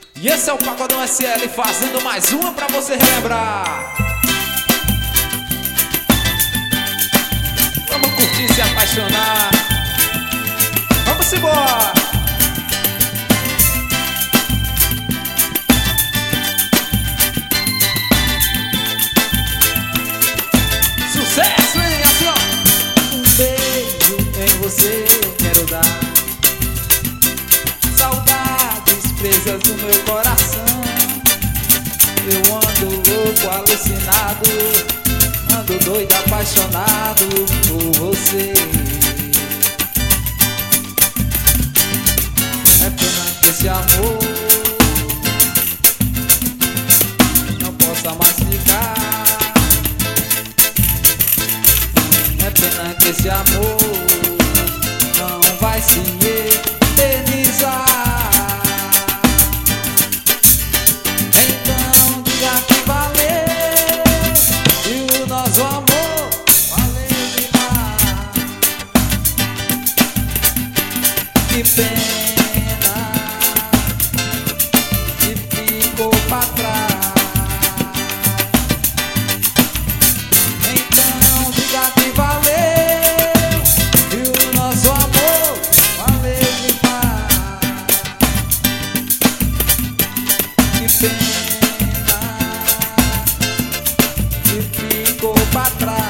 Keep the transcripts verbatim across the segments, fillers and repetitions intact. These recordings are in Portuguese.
E esse é o Pagodão S L fazendo mais uma pra você relembrar. Vamos curtir e se apaixonar. Vamos embora. Sucesso, hein? Assim, ó. Um beijo em você eu quero dar. Saudades presas no meu coração. Eu ando louco, alucinado, ando doido, apaixonado por você. É pena que esse amor não possa mais ficar. É pena que esse amor não vai se eternizar. Então diga que valeu, e o nosso amor valeu demais. Que pena que ficou pra trás. Então diga que valeu, e o nosso amor valeu demais. Que pena que ficou pra trás.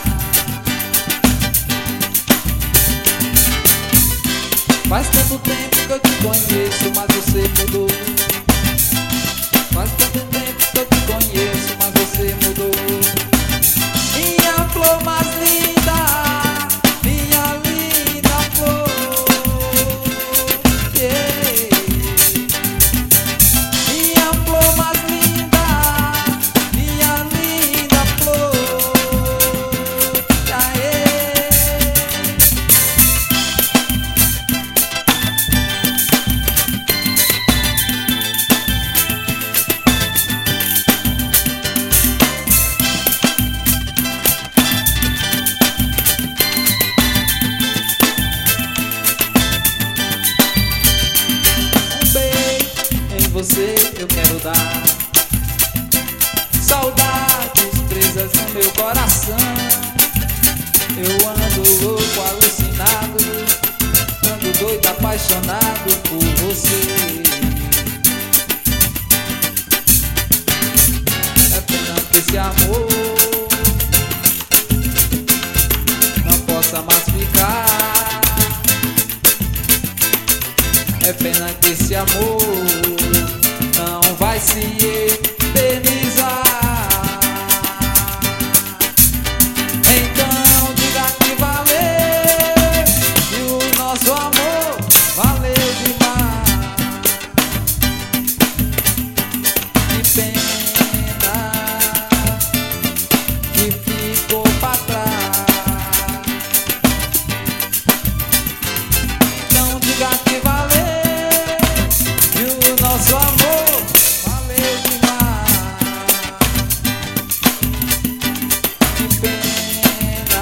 Faz tanto tempo que eu te conheço, mas você mudou. Faz tanto tempo que eu te conheço, mas você mudou. Minha flor mais linda, minha linda flor, yeah. Minha flor mais linda, minha linda flor, yeah. Você eu quero dar. Saudades presas no meu coração. Eu ando louco, alucinado, ando doido, apaixonado por você. É pena que esse amor não possa mais ficar. É pena que esse amor não vai se eternizar. Então diga que valeu, e o nosso amor valeu demais. Que pena que ficou pra trás. Então diga que valeu, e o nosso amor valeu demais. Que pena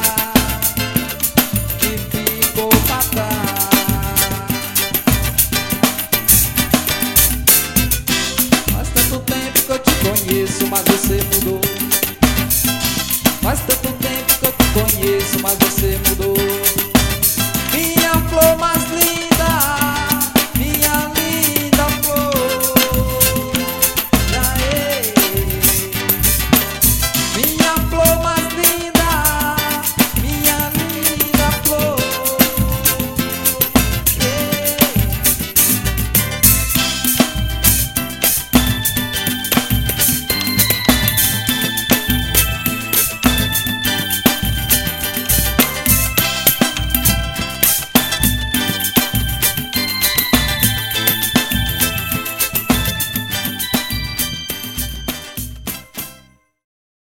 que ficou pra trás. Faz tanto tempo que eu te conheço, mas você mudou. Faz tanto